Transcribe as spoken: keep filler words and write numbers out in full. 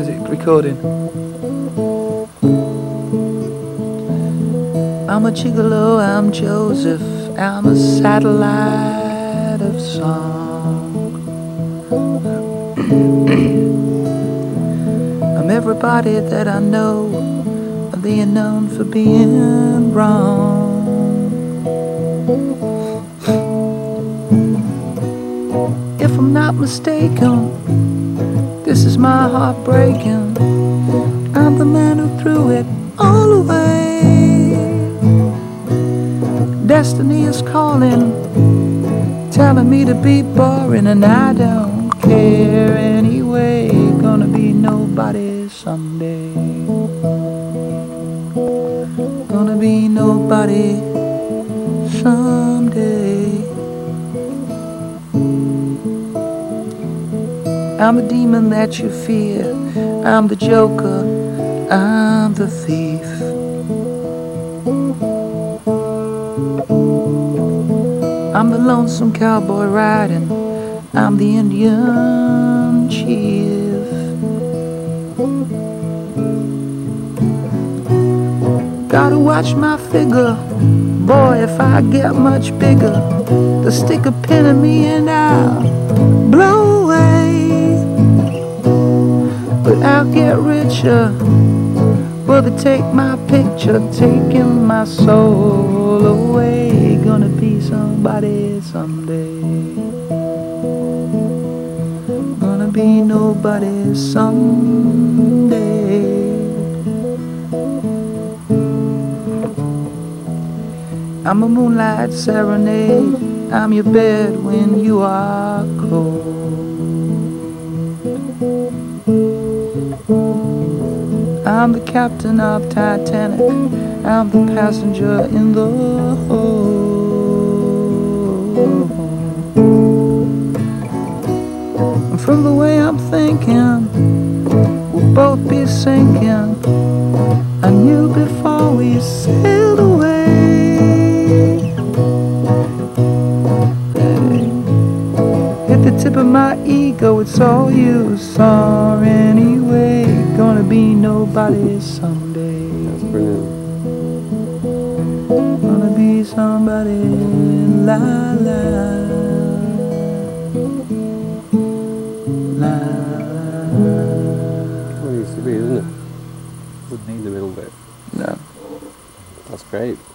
Is it recording? I'm a gigolo, I'm Joseph, I'm a satellite of song. I'm everybody that I know, being known for being wrong. If I'm not mistaken, this is my heart breaking. I'm the man who threw it all away. Destiny is calling, telling me to be boring, and I don't care anyway. Gonna be nobody someday. Gonna be nobody someday. I'm the demon that you fear, I'm the joker, I'm the thief. I'm the lonesome cowboy riding, I'm the Indian chief. Gotta watch my figure, boy, if I get much bigger, they'll stick a pin in me and I'll blow away. But I'll get richer, will they take my picture, taking my soul away. Gonna be somebody someday. Gonna be nobody someday. I'm a moonlight serenade, I'm your bed when you are cold. I'm the captain of Titanic, I'm the passenger in the hold. And from the way I'm thinking, we'll both be sinking. I knew before we sailed away. Hit the tip of my ego, it's all you saw anyway. Gonna be nobody someday. That's brilliant. Gonna be somebody, la la la. Well, it used to be, isn't it? Would need a little bit. No. That's great.